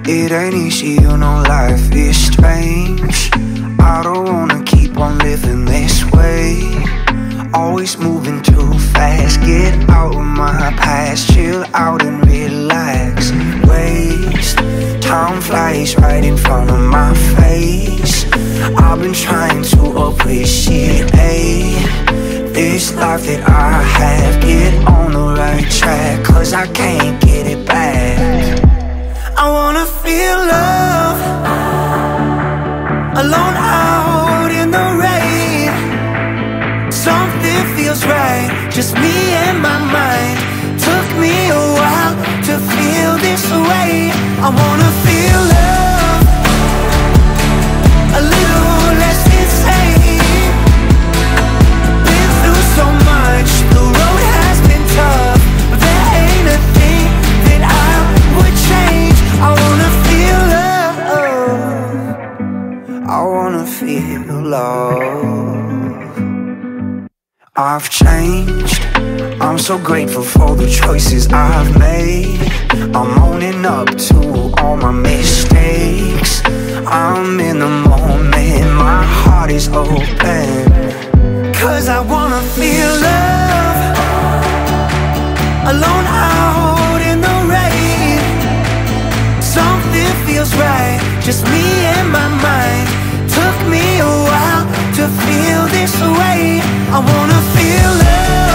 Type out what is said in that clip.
It ain't easy, you know life is strange. I don't wanna keep on living this way. Always moving too fast. Get out of my past, chill out and relax. Waste time flies right in front of my face. I've been trying to appreciate this life that I have. Get on the right track, cause I can't get it back. I wanna feel love, alone out in the rain. Something feels right, just me and my mind. Took me a while to feel this way. I wanna feel love, a little less insane. Been through so much, the road has been tough, but there ain't a thing that I would change. I wanna feel love, I wanna feel love. I've changed, I'm so grateful for the choices I've made. I'm owning up to all my mistakes. I'm in the moment, my heart is open, cause I wanna feel love, alone out in the rain. Something feels right, just me and my mind. Took me a while to feel this way. I wanna feel love.